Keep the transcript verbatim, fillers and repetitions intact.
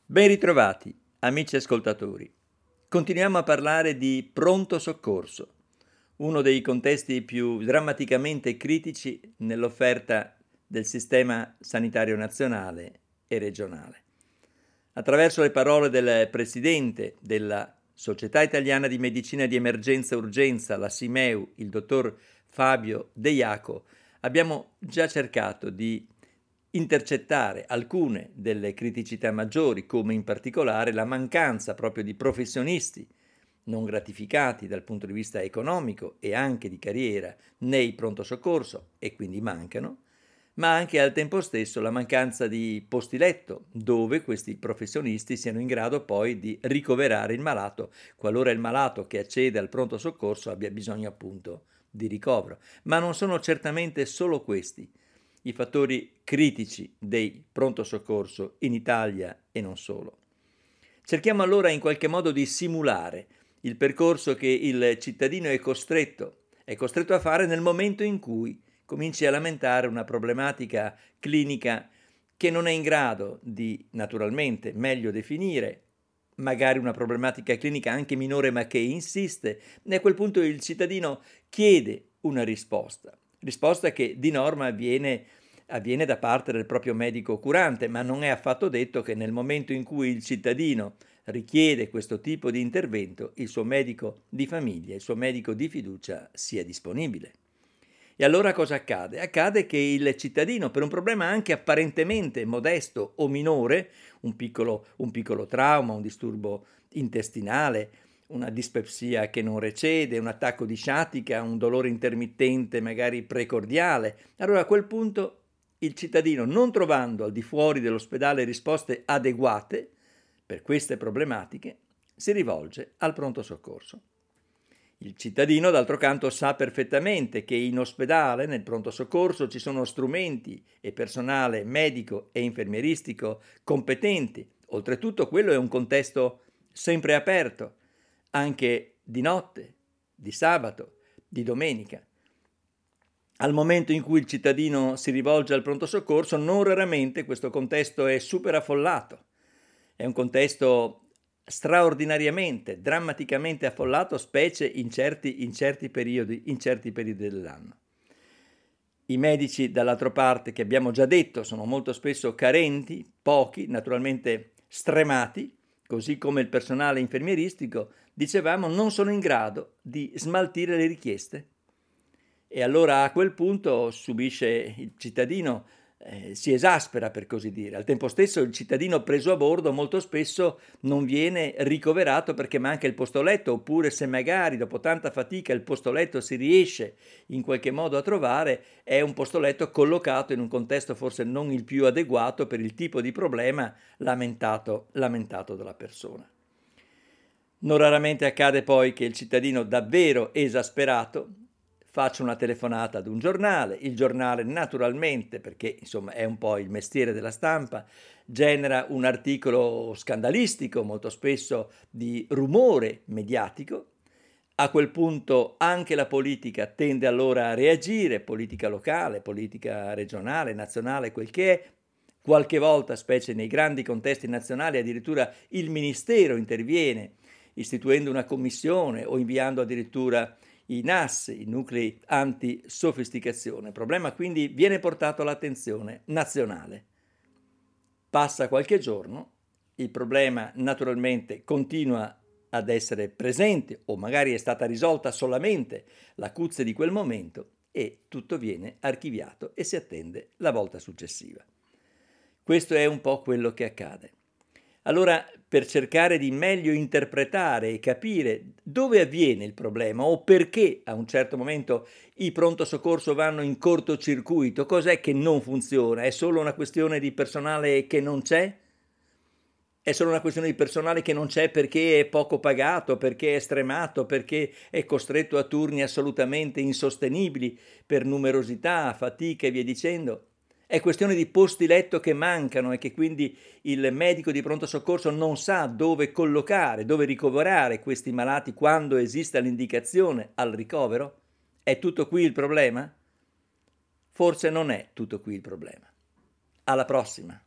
Ben ritrovati, amici ascoltatori. Continuiamo a parlare di pronto soccorso, uno dei contesti più drammaticamente critici nell'offerta del sistema sanitario nazionale e regionale. Attraverso le parole del presidente della Società Italiana di Medicina di Emergenza e Urgenza, la SIMEU, il dottor Fabio De Iaco, abbiamo già cercato di intercettare alcune delle criticità maggiori, come in particolare la mancanza proprio di professionisti non gratificati dal punto di vista economico e anche di carriera nei pronto soccorso, e quindi mancano, ma anche al tempo stesso la mancanza di posti letto dove questi professionisti siano in grado poi di ricoverare il malato qualora il malato che accede al pronto soccorso abbia bisogno appunto di ricovero. Ma non sono certamente solo questi i fattori critici dei pronto soccorso in Italia e non solo. Cerchiamo allora in qualche modo di simulare il percorso che il cittadino è costretto, è costretto a fare nel momento in cui cominci a lamentare una problematica clinica che non è in grado di, naturalmente, meglio definire, magari una problematica clinica anche minore ma che insiste, e a quel punto il cittadino chiede una risposta, risposta che di norma avviene, avviene da parte del proprio medico curante, ma non è affatto detto che nel momento in cui il cittadino richiede questo tipo di intervento, il suo medico di famiglia, il suo medico di fiducia sia disponibile. E allora cosa accade? Accade che il cittadino, per un problema anche apparentemente modesto o minore, un piccolo, un piccolo trauma, un disturbo intestinale, una dispepsia che non recede, un attacco di sciatica, un dolore intermittente magari precordiale, allora a quel punto il cittadino, non trovando al di fuori dell'ospedale risposte adeguate per queste problematiche, si rivolge al pronto soccorso. Il cittadino, d'altro canto, sa perfettamente che in ospedale, nel pronto soccorso, ci sono strumenti e personale medico e infermieristico competenti. Oltretutto, quello è un contesto sempre aperto, anche di notte, di sabato, di domenica. Al momento in cui il cittadino si rivolge al pronto soccorso, non raramente questo contesto è super affollato. È un contesto straordinariamente, drammaticamente affollato, specie in certi, in certi periodi, in certi periodi dell'anno. I medici, dall'altra parte, che abbiamo già detto, sono molto spesso carenti, pochi, naturalmente stremati, così come il personale infermieristico, dicevamo, non sono in grado di smaltire le richieste. E allora a quel punto subisce il cittadino, eh, si esaspera per così dire. Al tempo stesso il cittadino preso a bordo molto spesso non viene ricoverato perché manca il posto letto, oppure se magari dopo tanta fatica il posto letto si riesce in qualche modo a trovare, è un posto letto collocato in un contesto forse non il più adeguato per il tipo di problema lamentato, lamentato dalla persona. Non raramente accade poi che il cittadino davvero esasperato faccio una telefonata ad un giornale, il giornale naturalmente, perché insomma è un po' il mestiere della stampa, genera un articolo scandalistico, molto spesso di rumore mediatico. A quel punto anche la politica tende allora a reagire, politica locale, politica regionale, nazionale, quel che è. Qualche volta, specie nei grandi contesti nazionali, addirittura il ministero interviene, istituendo una commissione o inviando addirittura i N A S, i nuclei anti-sofisticazione. Il problema quindi viene portato all'attenzione nazionale. Passa qualche giorno, il problema naturalmente continua ad essere presente o magari è stata risolta solamente l'acuzia di quel momento e tutto viene archiviato e si attende la volta successiva. Questo è un po' quello che accade. Allora, per cercare di meglio interpretare e capire dove avviene il problema o perché a un certo momento i pronto soccorso vanno in cortocircuito, cos'è che non funziona? È solo una questione di personale che non c'è? È solo una questione di personale che non c'è perché è poco pagato, perché è stremato, perché è costretto a turni assolutamente insostenibili per numerosità, fatica e via dicendo? È questione di posti letto che mancano e che quindi il medico di pronto soccorso non sa dove collocare, dove ricoverare questi malati quando esista l'indicazione al ricovero? È tutto qui il problema? Forse non è tutto qui il problema. Alla prossima!